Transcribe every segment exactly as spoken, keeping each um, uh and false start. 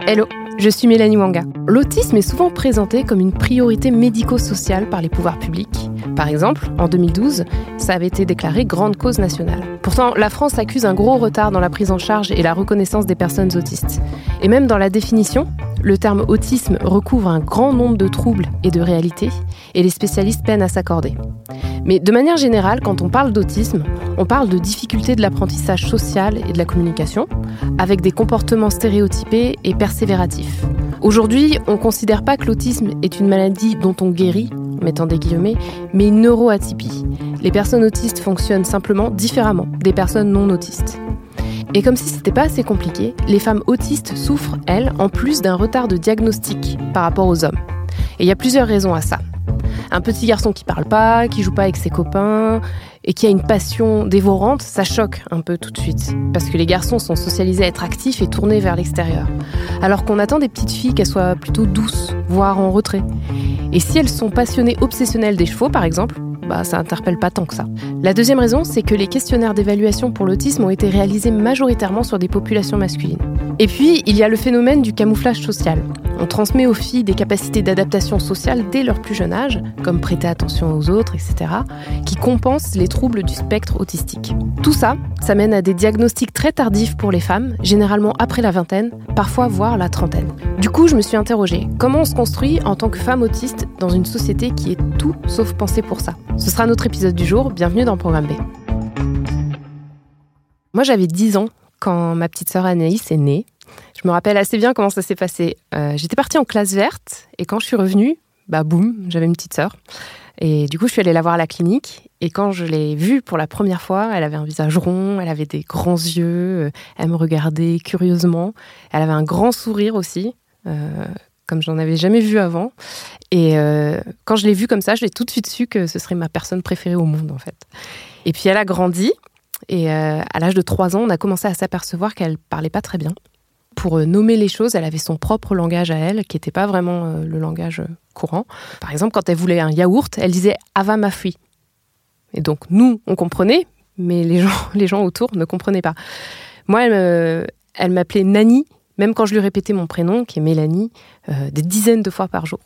Hello, je suis Mélanie Wanga. L'autisme est souvent présenté comme une priorité médico-sociale par les pouvoirs publics. Par exemple, en deux mille douze, ça avait été déclaré grande cause nationale. Pourtant, la France accuse un gros retard dans la prise en charge et la reconnaissance des personnes autistes. Et même dans la définition, le terme autisme recouvre un grand nombre de troubles et de réalités, et les spécialistes peinent à s'accorder. Mais de manière générale, quand on parle d'autisme, on parle de difficultés de l'apprentissage social et de la communication, avec des comportements stéréotypés et persévératifs. Aujourd'hui, on ne considère pas que l'autisme est une maladie dont on guérit, en mettant des guillemets, mais une neuroatypie. Les personnes autistes fonctionnent simplement différemment des personnes non autistes. Et comme si c'était pas assez compliqué, les femmes autistes souffrent, elles, en plus d'un retard de diagnostic par rapport aux hommes. Et il y a plusieurs raisons à ça. Un petit garçon qui parle pas, qui joue pas avec ses copains et qui a une passion dévorante, ça choque un peu tout de suite. Parce que les garçons sont socialisés à être actifs et tournés vers l'extérieur. Alors qu'on attend des petites filles qu'elles soient plutôt douces, voire en retrait. Et si elles sont passionnées obsessionnelles des chevaux, par exemple, bah ça interpelle pas tant que ça. La deuxième raison, c'est que les questionnaires d'évaluation pour l'autisme ont été réalisés majoritairement sur des populations masculines. Et puis, il y a le phénomène du camouflage social. On transmet aux filles des capacités d'adaptation sociale dès leur plus jeune âge, comme prêter attention aux autres, et cetera, qui compensent les troubles du spectre autistique. Tout ça, ça mène à des diagnostics très tardifs pour les femmes, généralement après la vingtaine, parfois voire la trentaine. Du coup, je me suis interrogée, comment on se construit en tant que femme autiste dans une société qui est tout sauf pensée pour ça ? Ce sera notre épisode du jour, bienvenue dans Programme B. Moi, j'avais dix ans quand ma petite sœur Anaïs est née. Je me rappelle assez bien comment ça s'est passé. Euh, j'étais partie en classe verte et quand je suis revenue, bah boum, j'avais une petite sœur. Et du coup, je suis allée la voir à la clinique. Et quand je l'ai vue pour la première fois, elle avait un visage rond, elle avait des grands yeux, elle me regardait curieusement. Elle avait un grand sourire aussi, euh, comme j'en avais jamais vu avant. Et euh, quand je l'ai vue comme ça, je l'ai tout de suite su que ce serait ma personne préférée au monde, en fait. Et puis, elle a grandi. Et euh, à l'âge de trois ans, on a commencé à s'apercevoir qu'elle parlait pas très bien. Pour euh, nommer les choses, elle avait son propre langage à elle, qui n'était pas vraiment euh, le langage euh, courant. Par exemple, quand elle voulait un yaourt, elle disait « Ava ma fille ». Et donc, nous, on comprenait, mais les gens, les gens autour ne comprenaient pas. Moi, elle, me, elle m'appelait Nani, même quand je lui répétais mon prénom, qui est Mélanie, euh, des dizaines de fois par jour.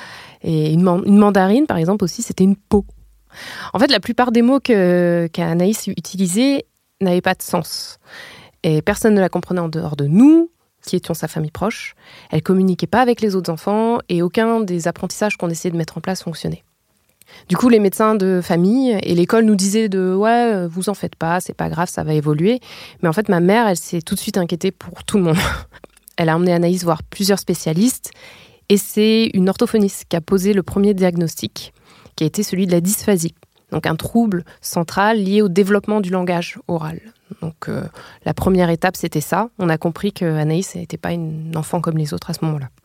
Et une, man- une mandarine, par exemple, aussi, c'était une peau. En fait, la plupart des mots que, qu'Anaïs utilisait n'avaient pas de sens. Et personne ne la comprenait en dehors de nous, qui étions sa famille proche. Elle ne communiquait pas avec les autres enfants et aucun des apprentissages qu'on essayait de mettre en place fonctionnait. Du coup, les médecins de famille et l'école nous disaient de « ouais, vous en faites pas, c'est pas grave, ça va évoluer ». Mais en fait, ma mère, elle s'est tout de suite inquiétée pour tout le monde. Elle a emmené Anaïs voir plusieurs spécialistes et c'est une orthophoniste qui a posé le premier diagnostic, qui a été celui de la dysphasie, donc un trouble central lié au développement du langage oral. Donc euh, la première étape, c'était ça. On a compris qu'Anaïs n'était pas une enfant comme les autres à ce moment-là.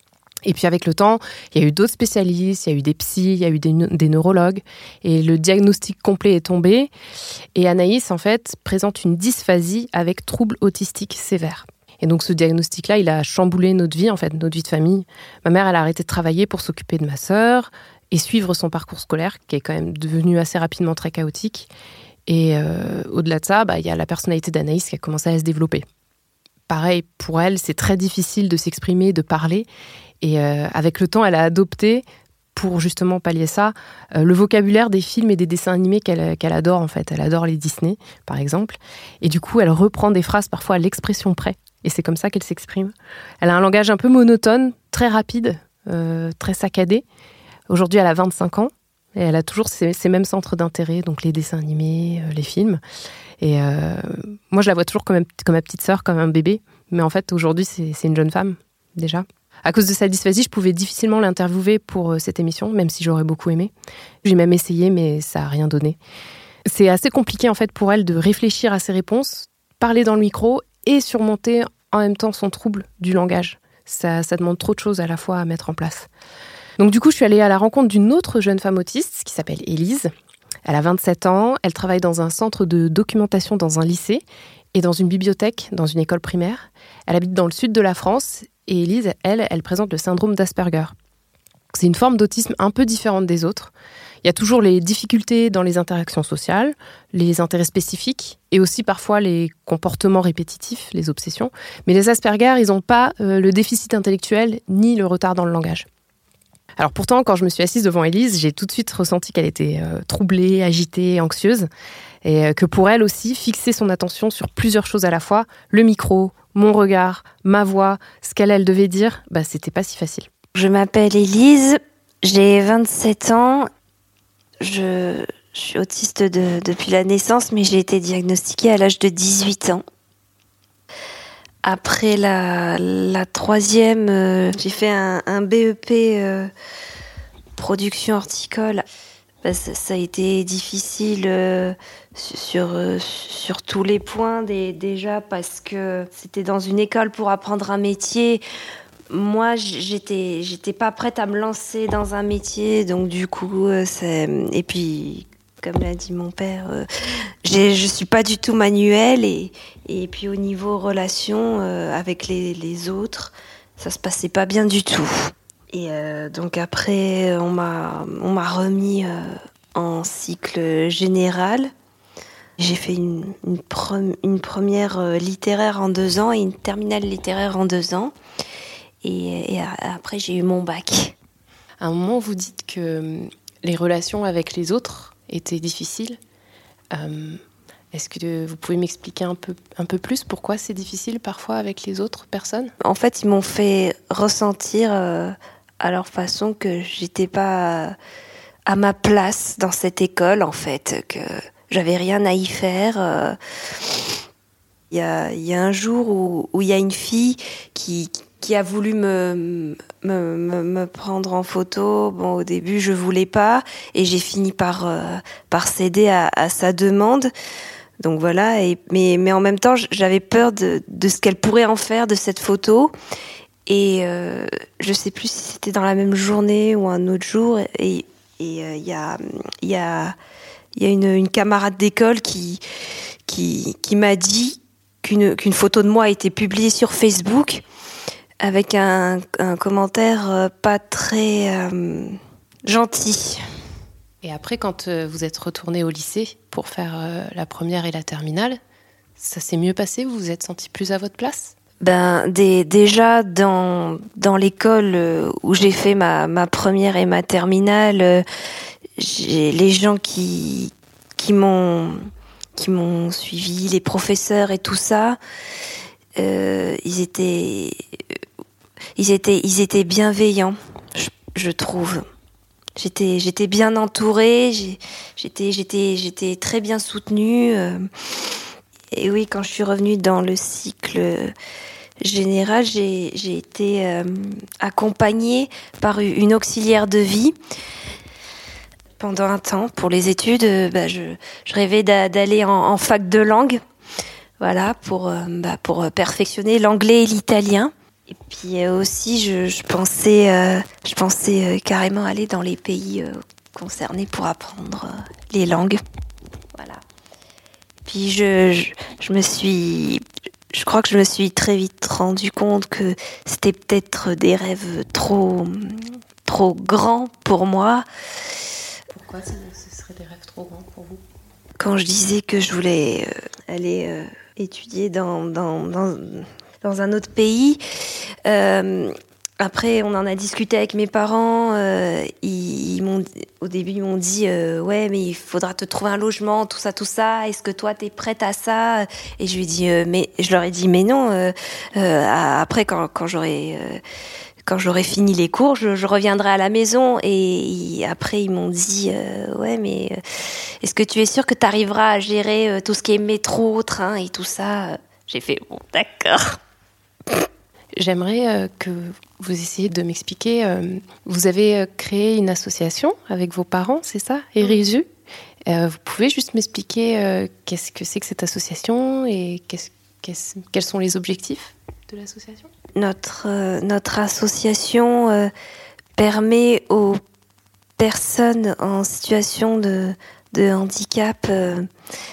Et puis avec le temps, il y a eu d'autres spécialistes, il y a eu des psys, il y a eu des, des neurologues, et le diagnostic complet est tombé. Et Anaïs, en fait, présente une dysphasie avec trouble autistique sévère. Et donc ce diagnostic-là, il a chamboulé notre vie, en fait, notre vie de famille. Ma mère, elle a arrêté de travailler pour s'occuper de ma sœur et suivre son parcours scolaire, qui est quand même devenu assez rapidement très chaotique. Et euh, au-delà de ça, bah, y a la personnalité d'Anaïs qui a commencé à se développer. Pareil, pour elle, c'est très difficile de s'exprimer, de parler. Et euh, avec le temps, elle a adopté, pour justement pallier ça, euh, le vocabulaire des films et des dessins animés qu'elle, qu'elle adore, en fait. Elle adore les Disney, par exemple. Et du coup, elle reprend des phrases parfois à l'expression près. Et c'est comme ça qu'elle s'exprime. Elle a un langage un peu monotone, très rapide, euh, très saccadé. Aujourd'hui, elle a vingt-cinq ans. Et elle a toujours ces, ces mêmes centres d'intérêt, donc les dessins animés, euh, les films. Et euh, moi, je la vois toujours comme, un, comme ma petite sœur, comme un bébé. Mais en fait, aujourd'hui, c'est, c'est une jeune femme, déjà. À cause de sa dysphasie, je pouvais difficilement l'interviewer pour euh, cette émission, même si j'aurais beaucoup aimé. J'ai même essayé, mais ça n'a rien donné. C'est assez compliqué, en fait, pour elle de réfléchir à ses réponses, parler dans le micro et surmonter en même temps son trouble du langage. Ça, ça demande trop de choses à la fois à mettre en place. Donc du coup, je suis allée à la rencontre d'une autre jeune femme autiste qui s'appelle Élise. Elle a vingt-sept ans, elle travaille dans un centre de documentation dans un lycée et dans une bibliothèque dans une école primaire. Elle habite dans le sud de la France et Élise, elle, elle présente le syndrome d'Asperger. C'est une forme d'autisme un peu différente des autres. Il y a toujours les difficultés dans les interactions sociales, les intérêts spécifiques et aussi parfois les comportements répétitifs, les obsessions. Mais les Asperger, ils n'ont pas euh, le déficit intellectuel ni le retard dans le langage. Alors pourtant, quand je me suis assise devant Élise, j'ai tout de suite ressenti qu'elle était euh, troublée, agitée, anxieuse et euh, que pour elle aussi, fixer son attention sur plusieurs choses à la fois, le micro, mon regard, ma voix, ce qu'elle elle devait dire, bah, c'était pas si facile. Je m'appelle Élise, j'ai vingt-sept ans. Je, je suis autiste de, depuis la naissance, mais j'ai été diagnostiquée à l'âge de dix-huit ans. Après la, la troisième, euh, j'ai fait un, un B E P euh, production horticole. Bah, ça, ça a été difficile euh, sur, euh, sur tous les points, des, déjà parce que c'était dans une école pour apprendre un métier. Moi, j'étais, j'étais pas prête à me lancer dans un métier, donc du coup, euh, c'est... et puis, comme l'a dit mon père, euh, j'ai, je suis pas du tout manuelle, et, et puis au niveau relations euh, avec les, les autres, ça se passait pas bien du tout. Et euh, donc après, on m'a, on m'a remis euh, en cycle général. J'ai fait une, une, pre- une première littéraire en deux ans et une terminale littéraire en deux ans. Et, et après, j'ai eu mon bac. À un moment, vous dites que les relations avec les autres étaient difficiles. Euh, est-ce que vous pouvez m'expliquer un peu, un peu plus pourquoi c'est difficile parfois avec les autres personnes ? En fait, ils m'ont fait ressentir euh, à leur façon que j'étais pas à ma place dans cette école, en fait, que j'avais rien à y faire. Euh, il y a, il y a un jour où, où il y a une fille qui... qui a voulu me, me, me, me prendre en photo. Bon, au début, je voulais pas, et j'ai fini par, euh, par céder à, à sa demande. Donc voilà, et, mais, mais en même temps, j'avais peur de, de ce qu'elle pourrait en faire de cette photo. Et euh, je sais plus si c'était dans la même journée ou un autre jour. Et il euh, y a, y a, y a une, une camarade d'école qui, qui, qui m'a dit qu'une, qu'une photo de moi a été publiée sur Facebook, avec un, un commentaire pas très euh, gentil. Et après, quand vous êtes retournée au lycée pour faire euh, la première et la terminale, ça s'est mieux passé ? Vous vous êtes sentie plus à votre place ? Ben, des, déjà, dans, dans l'école où j'ai fait ma, ma première et ma terminale, j'ai les gens qui, qui, m'ont, qui m'ont suivi, les professeurs et tout ça, euh, ils étaient... Ils étaient, ils étaient bienveillants, je, je trouve. J'étais, j'étais bien entourée, j'ai, j'étais, j'étais, j'étais très bien soutenue. Euh, et oui, quand je suis revenue dans le cycle général, j'ai, j'ai été euh, accompagnée par une auxiliaire de vie. Pendant un temps, pour les études, euh, bah, je, je rêvais d'a, d'aller en, en fac de langue, voilà, pour, euh, bah, pour perfectionner l'anglais et l'italien. Et puis euh, aussi, je, je pensais, euh, je pensais euh, carrément aller dans les pays euh, concernés pour apprendre euh, les langues. Voilà. Puis je, je, je me suis, je crois que je me suis très vite rendu compte que c'était peut-être des rêves trop, trop grands pour moi. Pourquoi ce serait des rêves trop grands pour vous ? Quand je disais que je voulais euh, aller euh, étudier dans, dans, dans dans un autre pays. Euh, après, on en a discuté avec mes parents. Euh, ils, ils m'ont, au début, ils m'ont dit euh, ouais, mais il faudra te trouver un logement, tout ça, tout ça. Est-ce que toi, t'es prête à ça ? Et je lui ai dit, euh, mais je leur ai dit, mais non. Euh, euh, après, quand, quand j'aurai euh, quand j'aurai fini les cours, je, je reviendrai à la maison. Et, et après, ils m'ont dit euh, ouais, mais euh, est-ce que tu es sûre que tu arriveras à gérer euh, tout ce qui est métro, train et tout ça ? J'ai fait bon, d'accord. J'aimerais euh, que vous essayiez de m'expliquer. Euh, vous avez euh, créé une association avec vos parents, c'est ça, Erisu. Euh, vous pouvez juste m'expliquer euh, qu'est-ce que c'est que cette association et qu'est-ce, qu'est-ce, quels sont les objectifs de l'association ? Notre, euh, notre association euh, permet aux personnes en situation de, de handicap euh,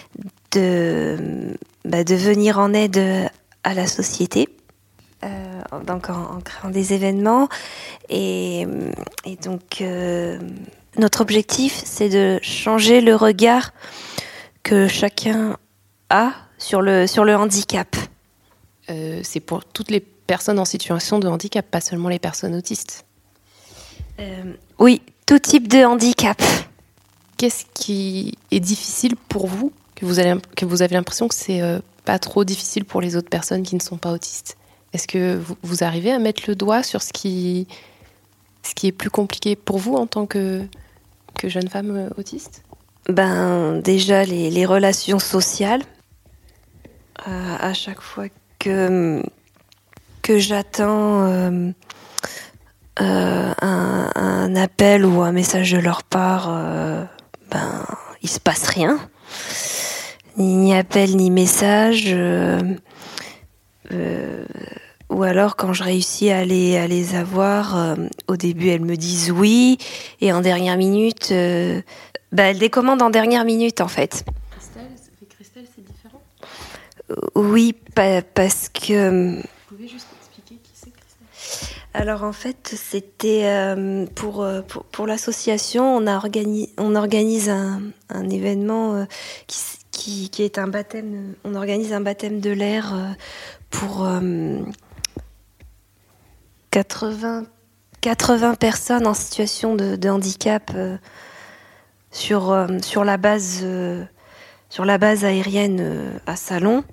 de, bah, de venir en aide à la société. Euh, donc en, en créant des événements. Et, et donc, euh, notre objectif, c'est de changer le regard que chacun a sur le, sur le handicap. Euh, c'est pour toutes les personnes en situation de handicap, pas seulement les personnes autistes. Euh, oui, tout type de handicap. Qu'est-ce qui est difficile pour vous, que vous avez, que vous avez l'impression que c'est euh, pas trop difficile pour les autres personnes qui ne sont pas autistes? Est-ce que vous, vous arrivez à mettre le doigt sur ce qui, ce qui est plus compliqué pour vous en tant que, que jeune femme euh, autiste? Ben, déjà, les, les relations sociales. Euh, à chaque fois que, que j'attends euh, euh, un, un appel ou un message de leur part, euh, ben, il se passe rien. Ni appel, ni message. Euh, euh, ou alors, quand je réussis à les, à les avoir, euh, au début, elles me disent oui. Et en dernière minute, euh, ben, elles décommandent en dernière minute, en fait. Christelle, avec Christelle, c'est différent? Oui, pa- parce que... Vous pouvez juste expliquer qui c'est Christelle? Alors en fait, c'était euh, pour, pour, pour l'association, on, a organi- on organise un, un événement euh, qui, qui, qui est un baptême, on organise un baptême de l'air euh, pour euh, quatre-vingts, quatre-vingts personnes en situation de, de handicap euh, sur, euh, sur, la base, euh, sur la base aérienne euh, à Salon.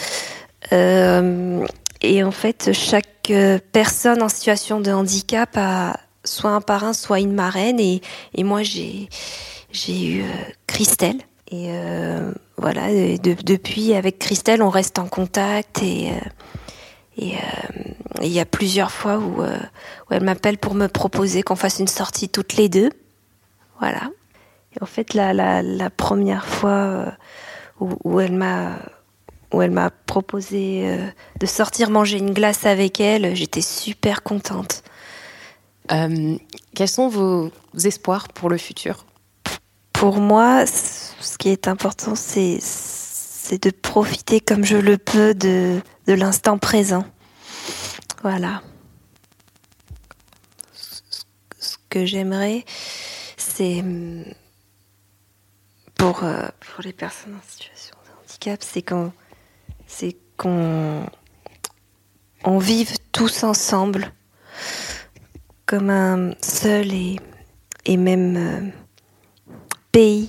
Euh, et en fait, chaque euh, personne en situation de handicap a soit un parrain, soit une marraine. Et, et moi, j'ai, j'ai eu euh, Christelle. Et euh, voilà, et de, depuis, avec Christelle, on reste en contact. Et euh, et il euh, y a plusieurs fois où, euh, où elle m'appelle pour me proposer qu'on fasse une sortie toutes les deux. Voilà. Et en fait, la, la, la première fois euh, où, où elle m'a... où elle m'a proposé euh, de sortir manger une glace avec elle, j'étais super contente. Euh, quels sont vos espoirs pour le futur? Pour moi, ce qui est important, c'est, c'est de profiter comme je le peux de, de l'instant présent. Voilà. Ce que j'aimerais, c'est pour, euh, pour les personnes en situation de handicap, c'est qu'on c'est qu'on on vive tous ensemble comme un seul et, et même euh, pays.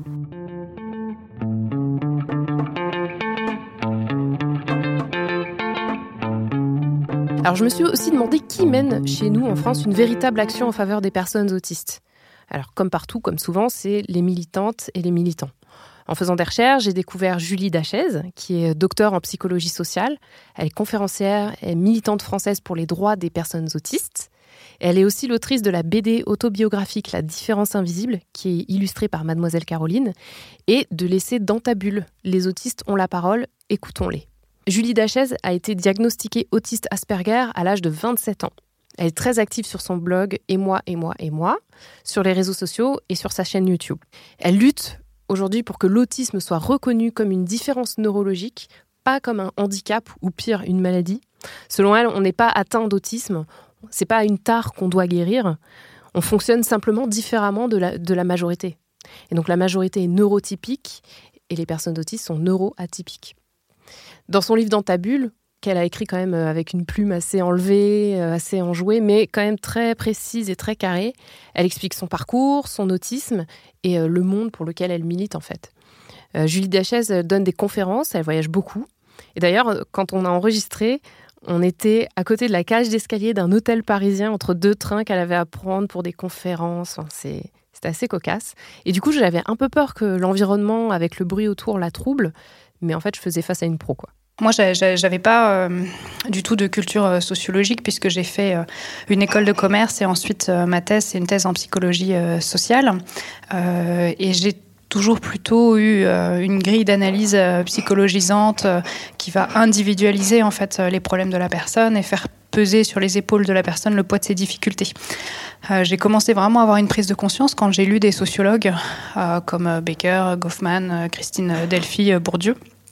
Alors je me suis aussi demandé qui mène chez nous en France une véritable action en faveur des personnes autistes. Alors comme partout, comme souvent, c'est les militantes et les militants. En faisant des recherches, j'ai découvert Julie Dachèze, qui est docteure en psychologie sociale. Elle est conférencière et militante française pour les droits des personnes autistes. Elle est aussi l'autrice de la B D autobiographique La différence invisible, qui est illustrée par Mademoiselle Caroline, et de l'essai Dans ta bulle, les autistes ont la parole, écoutons-les. Julie Dachèze a été diagnostiquée autiste Asperger à l'âge de vingt-sept ans. Elle est très active sur son blog « Et moi, et moi, et moi », sur les réseaux sociaux et sur sa chaîne YouTube. Elle lutte aujourd'hui pour que l'autisme soit reconnu comme une différence neurologique, pas comme un handicap ou pire, une maladie. Selon elle, on n'est pas atteint d'autisme, c'est pas une tare qu'on doit guérir, on fonctionne simplement différemment de la, de la majorité. Et donc la majorité est neurotypique et les personnes autistes sont neuroatypiques. Dans son livre « Dans ta bulle », qu'elle a écrit quand même avec une plume assez enlevée, assez enjouée, mais quand même très précise et très carrée, elle explique son parcours, son autisme et le monde pour lequel elle milite en fait. Euh, Julie Dachèze donne des conférences, elle voyage beaucoup. Et d'ailleurs, quand on a enregistré, on était à côté de la cage d'escalier d'un hôtel parisien entre deux trains qu'elle avait à prendre pour des conférences. Enfin, c'est, c'était assez cocasse. Et du coup, j'avais un peu peur que l'environnement avec le bruit autour la trouble, mais en fait, je faisais face à une pro, quoi. Moi, j'avais pas euh, du tout de culture euh, sociologique puisque j'ai fait euh, une école de commerce et ensuite euh, ma thèse, c'est une thèse en psychologie euh, sociale. Euh, et j'ai toujours plutôt eu euh, une grille d'analyse euh, psychologisante euh, qui va individualiser en fait les problèmes de la personne et faire peser sur les épaules de la personne le poids de ses difficultés. Euh, j'ai commencé vraiment à avoir une prise de conscience quand j'ai lu des sociologues euh, comme Becker, Goffman, Christine Delphi, Bourdieu.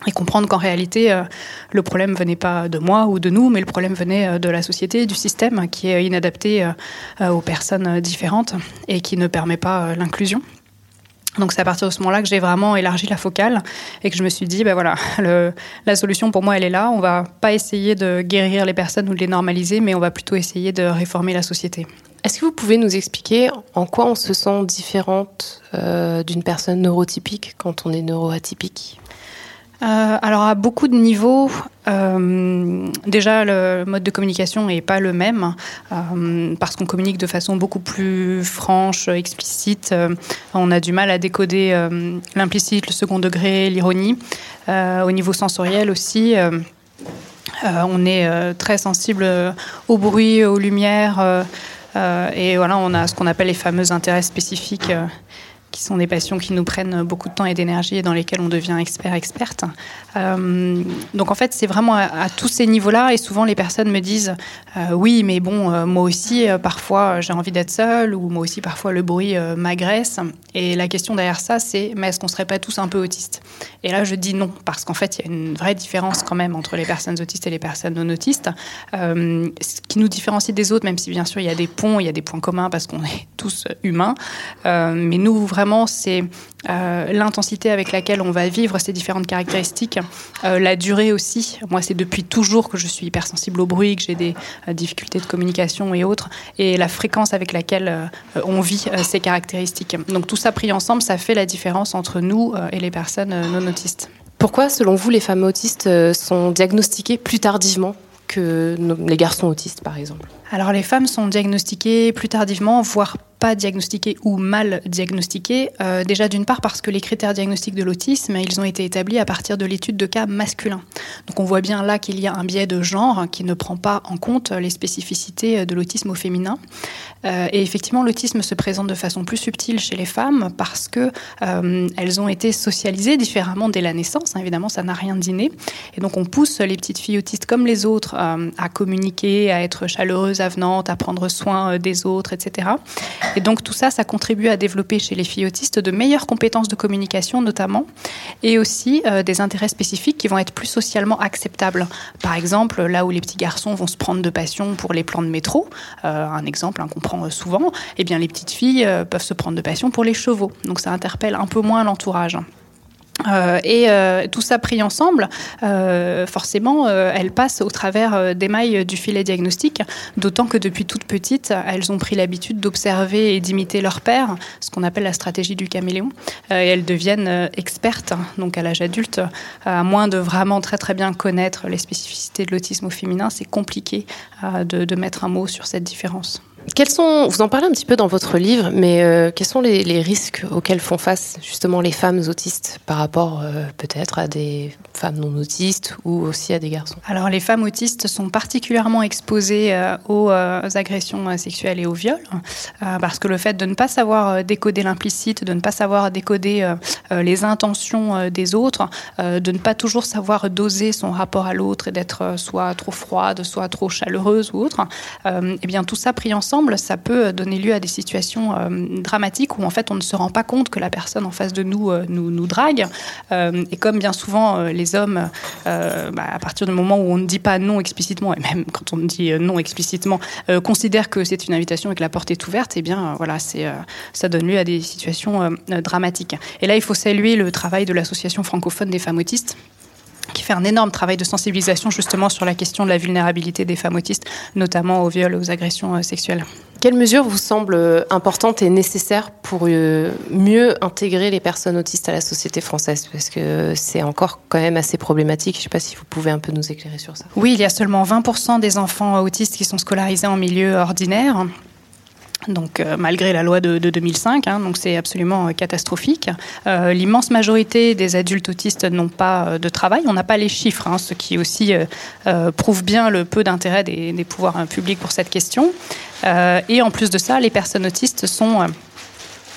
Et comprendre qu'en réalité, euh, le problème venait pas de moi ou de nous, mais le problème venait euh, de la société, du système, qui est inadapté euh, aux personnes différentes et qui ne permet pas euh, l'inclusion. Donc c'est à partir de ce moment-là que j'ai vraiment élargi la focale et que je me suis dit, ben voilà, le, la solution pour moi, elle est là. On va pas essayer de guérir les personnes ou de les normaliser, mais on va plutôt essayer de réformer la société. Est-ce que vous pouvez nous expliquer en quoi on se sent différente euh, d'une personne neurotypique quand on est neuroatypique ? Euh, alors à beaucoup de niveaux, euh, déjà le mode de communication n'est pas le même euh, parce qu'on communique de façon beaucoup plus franche, explicite. Euh, on a du mal à décoder euh, l'implicite, le second degré, l'ironie. Euh, au niveau sensoriel aussi, euh, euh, on est euh, très sensible au bruit, aux lumières euh, euh, et voilà, on a ce qu'on appelle les fameux intérêts spécifiques. Euh, qui sont des passions qui nous prennent beaucoup de temps et d'énergie et dans lesquelles on devient expert, experte. Euh, donc en fait, c'est vraiment à, à tous ces niveaux-là et souvent les personnes me disent euh, oui, mais bon, euh, moi aussi, euh, parfois j'ai envie d'être seule ou moi aussi, parfois le bruit euh, m'agresse. Et la question derrière ça, c'est mais est-ce qu'on ne serait pas tous un peu autistes ? Et là, je dis non, parce qu'en fait, il y a une vraie différence quand même entre les personnes autistes et les personnes non autistes. Euh, ce qui nous différencie des autres, même si bien sûr il y a des ponts, il y a des points communs parce qu'on est tous humains, euh, mais nous, vraiment, Vraiment, c'est euh, l'intensité avec laquelle on va vivre ces différentes caractéristiques, euh, la durée aussi. Moi, c'est depuis toujours que je suis hypersensible au bruit, que j'ai des euh, difficultés de communication et autres, et la fréquence avec laquelle euh, on vit euh, ces caractéristiques. Donc tout ça pris ensemble, ça fait la différence entre nous euh, et les personnes euh, non autistes. Pourquoi, selon vous, les femmes autistes euh, sont diagnostiquées plus tardivement que les garçons autistes, par exemple ? Alors les femmes sont diagnostiquées plus tardivement, voire pas diagnostiquées ou mal diagnostiquées. Euh, déjà d'une part parce que les critères diagnostiques de l'autisme, ils ont été établis à partir de l'étude de cas masculins. Donc on voit bien là qu'il y a un biais de genre qui ne prend pas en compte les spécificités de l'autisme au féminin. Euh, et effectivement, l'autisme se présente de façon plus subtile chez les femmes parce que euh, elles ont été socialisées différemment dès la naissance. Hein, évidemment, ça n'a rien d'inné. Et donc on pousse les petites filles autistes comme les autres euh, à communiquer, à être chaleureuses, avenantes, à prendre soin des autres, et cetera. Et donc tout ça, ça contribue à développer chez les filles autistes de meilleures compétences de communication notamment, et aussi euh, des intérêts spécifiques qui vont être plus socialement acceptables. Par exemple, là où les petits garçons vont se prendre de passion pour les plans de métro, euh, un exemple hein, qu'on prend souvent, eh bien les petites filles euh, peuvent se prendre de passion pour les chevaux. Donc ça interpelle un peu moins l'entourage. Euh, et euh, tout ça pris ensemble, euh, forcément, euh, elles passent au travers euh, des mailles du filet diagnostique, d'autant que depuis toute petite, elles ont pris l'habitude d'observer et d'imiter leur père, ce qu'on appelle la stratégie du caméléon, euh, et elles deviennent euh, expertes, donc à l'âge adulte, à moins de vraiment très très bien connaître les spécificités de l'autisme au féminin, c'est compliqué euh, de, de mettre un mot sur cette différence. Quels sont, vous en parlez un petit peu dans votre livre, mais euh, quels sont les, les risques auxquels font face justement les femmes autistes par rapport euh, peut-être à des femmes non autistes ou aussi à des garçons ? Alors les femmes autistes sont particulièrement exposées euh, aux euh, agressions euh, sexuelles et aux viols, euh, parce que le fait de ne pas savoir euh, décoder l'implicite, de ne pas savoir décoder euh, euh, les intentions euh, des autres, euh, de ne pas toujours savoir doser son rapport à l'autre et d'être euh, soit trop froide, soit trop chaleureuse ou autre, euh, et bien tout ça pris ensemble, ça peut donner lieu à des situations euh, dramatiques où en fait on ne se rend pas compte que la personne en face de nous euh, nous, nous drague. Euh, et comme bien souvent euh, les hommes, euh, bah, à partir du moment où on ne dit pas non explicitement, et même quand on dit non explicitement, euh, considère que c'est une invitation et que la porte est ouverte, et bien euh, voilà, c'est, euh, ça donne lieu à des situations euh, dramatiques. Et là, il faut saluer le travail de l'Association francophone des femmes autistes, qui fait un énorme travail de sensibilisation justement sur la question de la vulnérabilité des femmes autistes, notamment aux viols et aux agressions sexuelles. Quelles mesures vous semblent importantes et nécessaires pour mieux intégrer les personnes autistes à la société française ? Parce que c'est encore quand même assez problématique. Je ne sais pas si vous pouvez un peu nous éclairer sur ça. Oui, il y a seulement vingt pour cent des enfants autistes qui sont scolarisés en milieu ordinaire. Donc, euh, malgré la loi de, de deux mille cinq, hein, donc c'est absolument euh, catastrophique. Euh, l'immense majorité des adultes autistes n'ont pas euh, de travail. On n'a pas les chiffres, hein, ce qui aussi euh, euh, prouve bien le peu d'intérêt des, des pouvoirs euh, publics pour cette question. Euh, et en plus de ça, les personnes autistes sont... Euh,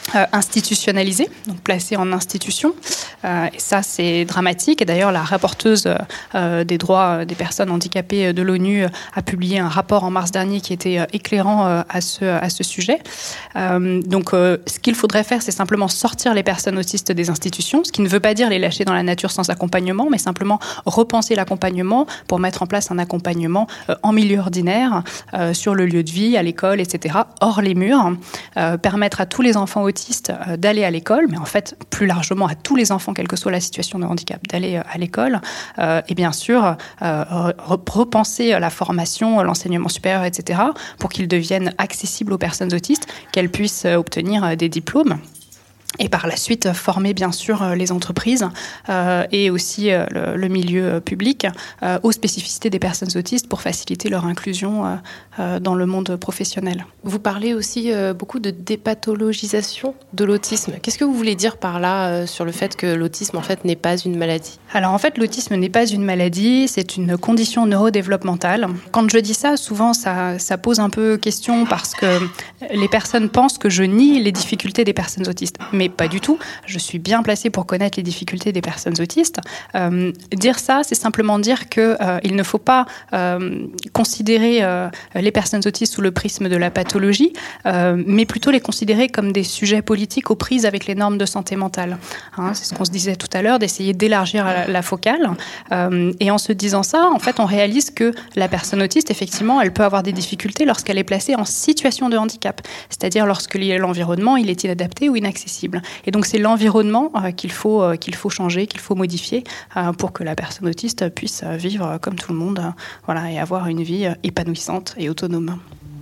Euh, institutionnalisés, donc placés en institution. Euh, et ça, c'est dramatique. Et d'ailleurs, la rapporteuse euh, des droits des personnes handicapées de l'ONU a publié un rapport en mars dernier qui était euh, éclairant euh, à, ce, à ce sujet. Euh, donc, euh, ce qu'il faudrait faire, c'est simplement sortir les personnes autistes des institutions, ce qui ne veut pas dire les lâcher dans la nature sans accompagnement, mais simplement repenser l'accompagnement pour mettre en place un accompagnement euh, en milieu ordinaire, euh, sur le lieu de vie, à l'école, et cetera, hors les murs, euh, permettre à tous les enfants autistes d'aller à l'école, mais en fait, plus largement à tous les enfants, quelle que soit la situation de handicap, d'aller à l'école. Euh, et bien sûr, euh, repenser la formation, l'enseignement supérieur, et cetera, pour qu'ils deviennent accessibles aux personnes autistes, qu'elles puissent obtenir des diplômes. Et par la suite, former bien sûr les entreprises euh, et aussi euh, le, le milieu public euh, aux spécificités des personnes autistes pour faciliter leur inclusion euh, euh, dans le monde professionnel. Vous parlez aussi euh, beaucoup de dépathologisation de l'autisme. Qu'est-ce que vous voulez dire par là euh, sur le fait que l'autisme en fait n'est pas une maladie ? Alors en fait, l'autisme n'est pas une maladie, c'est une condition neurodéveloppementale. Quand je dis ça, souvent ça, ça pose un peu question parce que les personnes pensent que je nie les difficultés des personnes autistes. Mais pas du tout. Je suis bien placée pour connaître les difficultés des personnes autistes. Euh, dire ça, c'est simplement dire qu'il euh, ne faut pas euh, considérer euh, les personnes autistes sous le prisme de la pathologie, euh, mais plutôt les considérer comme des sujets politiques aux prises avec les normes de santé mentale. Hein, c'est ce qu'on se disait tout à l'heure, d'essayer d'élargir la, la focale. Euh, et en se disant ça, en fait, on réalise que la personne autiste, effectivement, elle peut avoir des difficultés lorsqu'elle est placée en situation de handicap, c'est-à-dire lorsque l'environnement il est inadapté ou inaccessible. Et donc, c'est l'environnement euh, qu'il faut, euh, qu'il faut changer, qu'il faut modifier euh, pour que la personne autiste puisse euh, vivre euh, comme tout le monde euh, voilà, et avoir une vie euh, épanouissante et autonome.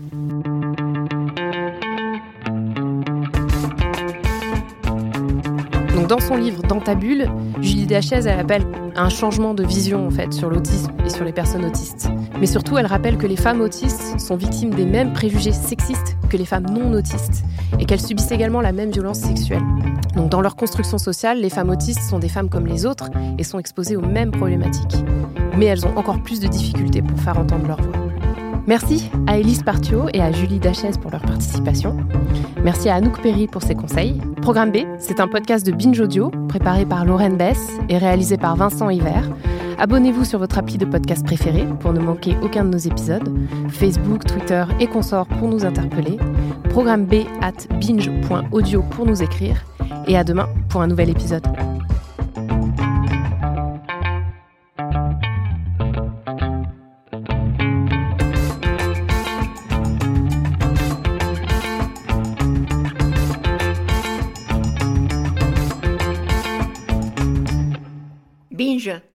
Donc, dans son livre « Dans ta bulle », Julie Dachez, elle appelle à un changement de vision en fait, sur l'autisme et sur les personnes autistes. Mais surtout, elle rappelle que les femmes autistes sont victimes des mêmes préjugés sexistes que les femmes non autistes et qu'elles subissent également la même violence sexuelle. Donc, dans leur construction sociale, les femmes autistes sont des femmes comme les autres et sont exposées aux mêmes problématiques. Mais elles ont encore plus de difficultés pour faire entendre leur voix. Merci à Élise Partio et à Julie Dachez pour leur participation. Merci à Anouk Perry pour ses conseils. Programme B, c'est un podcast de Binge Audio, préparé par Lorraine Bess et réalisé par Vincent Hiver. Abonnez-vous sur votre appli de podcast préféré pour ne manquer aucun de nos épisodes. Facebook, Twitter et consorts pour nous interpeller. Programme B at binge point audio pour nous écrire. Et à demain pour un nouvel épisode. Binge.